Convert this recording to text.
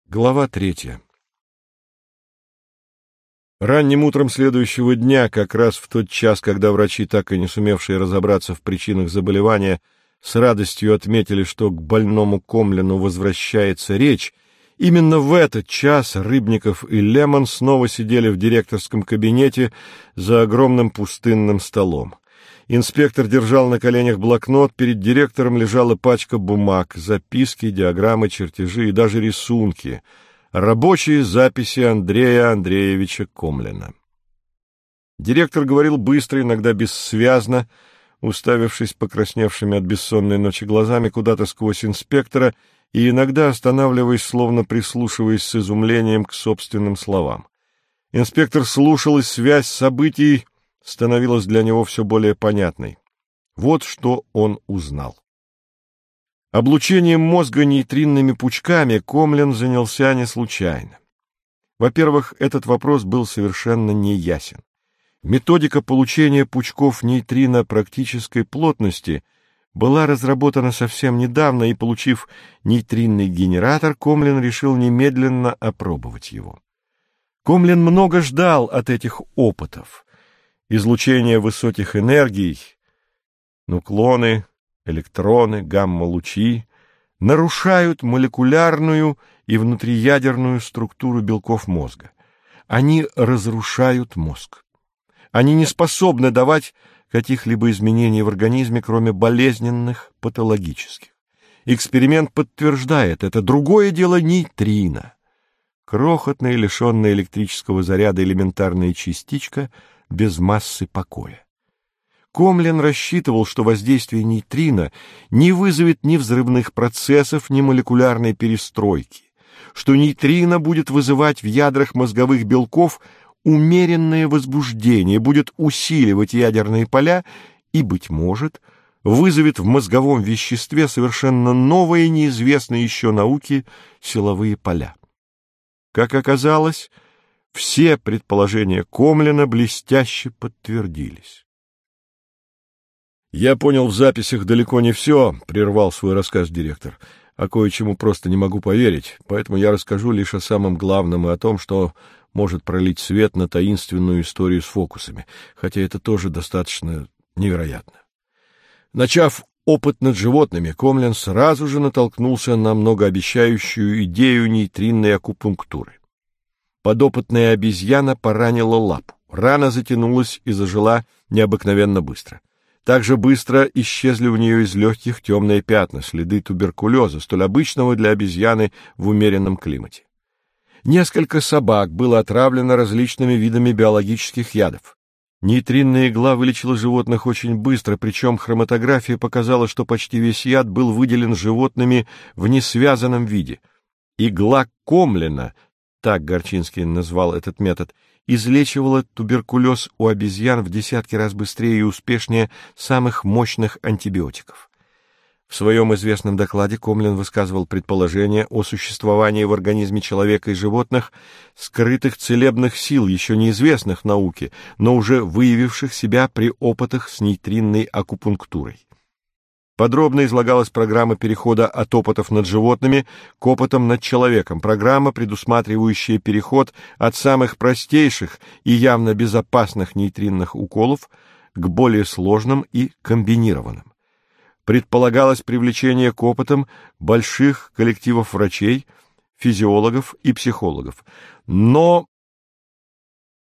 Глава 3. Ранним утром следующего дня, как раз в тот час, когда врачи, так и не сумевшие разобраться в причинах заболевания, с радостью отметили, что к больному Комлину возвращается речь, именно в этот час Рыбников и Лемон снова сидели в директорском кабинете за огромным пустынным столом. Инспектор держал на коленях блокнот, перед директором лежала пачка бумаг, записки, диаграммы, чертежи и даже рисунки, рабочие записи Андрея Андреевича Комлина. Директор говорил быстро, иногда бессвязно, уставившись покрасневшими от бессонной ночи глазами куда-то сквозь инспектора и иногда останавливаясь, словно прислушиваясь с изумлением к собственным словам. Инспектор слушал, и связь событий становилась для него все более понятной. Вот что он узнал. Облучением мозга нейтринными пучками Комлин занялся не случайно. Во-первых, этот вопрос был совершенно неясен. Методика получения пучков нейтрино практической плотности была разработана совсем недавно, и, получив нейтринный генератор, Комлин решил немедленно опробовать его. Комлин много ждал от этих опытов. Излучение высоких энергий, нуклоны, электроны, гамма-лучи нарушают молекулярную и внутриядерную структуру белков мозга. Они разрушают мозг. Они не способны давать каких-либо изменений в организме, кроме болезненных, патологических. Эксперимент подтверждает это. Другое дело нейтрино. Крохотная, лишенная электрического заряда элементарная частичка без массы покоя. Комлин рассчитывал, что воздействие нейтрино не вызовет ни взрывных процессов, ни молекулярной перестройки, что нейтрино будет вызывать в ядрах мозговых белков умеренное возбуждение, будет усиливать ядерные поля и, быть может, вызовет в мозговом веществе совершенно новые, неизвестные еще науке силовые поля. Как оказалось, все предположения Комлина блестяще подтвердились. «Я понял в записях далеко не все», — прервал свой рассказ директор, «а кое-чему просто не могу поверить, поэтому я расскажу лишь о самом главном и о том, что может пролить свет на таинственную историю с фокусами, хотя это тоже достаточно невероятно». Начав опыт над животными, Комлин сразу же натолкнулся на многообещающую идею нейтринной акупунктуры. Подопытная обезьяна поранила лапу. Рана затянулась и зажила необыкновенно быстро. Также быстро исчезли у нее из легких темные пятна, следы туберкулеза, столь обычного для обезьяны в умеренном климате. Несколько собак было отравлено различными видами биологических ядов. Нейтринная игла вылечила животных очень быстро, причем хроматография показала, что почти весь яд был выделен животными в несвязанном виде. Игла Комлина, так Горчинский назвал этот метод, излечивала туберкулез у обезьян в десятки раз быстрее и успешнее самых мощных антибиотиков. В своем известном докладе Комлин высказывал предположение о существовании в организме человека и животных скрытых целебных сил, еще неизвестных науке, но уже выявивших себя при опытах с нейтринной акупунктурой. Подробно излагалась программа перехода от опытов над животными к опытам над человеком, программа, предусматривающая переход от самых простейших и явно безопасных нейтринных уколов к более сложным и комбинированным. Предполагалось привлечение к опытам больших коллективов врачей, физиологов и психологов. Но